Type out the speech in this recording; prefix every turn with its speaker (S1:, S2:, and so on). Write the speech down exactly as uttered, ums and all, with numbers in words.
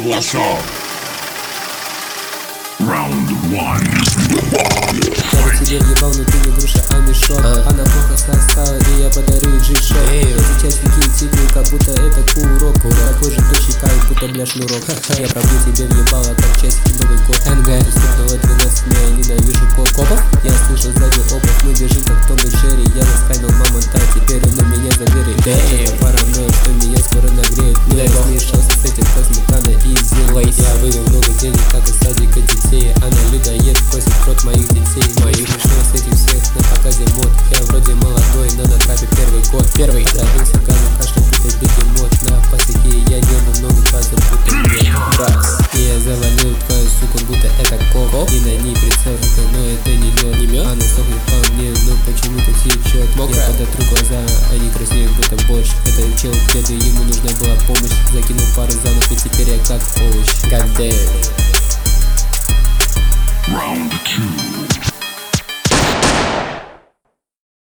S1: голоса. Раунд один.
S2: Я бы тебе въебал, но ты не груша, а мешок. а. Она плохо состава, и я подарю ей джиг-шот. Я сейчас викинг титул, как будто это курок. Такой же точный кайф, будто бля шнурок. Я пробью тебе въебало, как часики Новый год. НГ стукнуло двенадцать, но я ненавижу копов. Я слышал сзади опов, мы бежим как Том и Джерри. Я заскамил мамонта, теперь он на меня заверит. Я паранойя, что меня скоро нагреет. Но я смешался с этим, как сметана и зелень. Я вывел много денег, как из садика детей. Она людоед, косит крот моих детей. Моих решил с этим всех на показе мод. Я вроде молодой, но на трапе первый год. Первый родился газом, кашля, будто бегемот. На пасеке я делал много газов, будто бракс. И я завалил твою суку, будто это коп. И на ней прицел, но это не мед, не мед. Она сохнет по мне, но почему-то течет. Я подотру глаза, они краснеют, будто борщ. Это чел, где-то ему нужна была помощь. Закинул пару занов, и теперь я как овощ. God damn.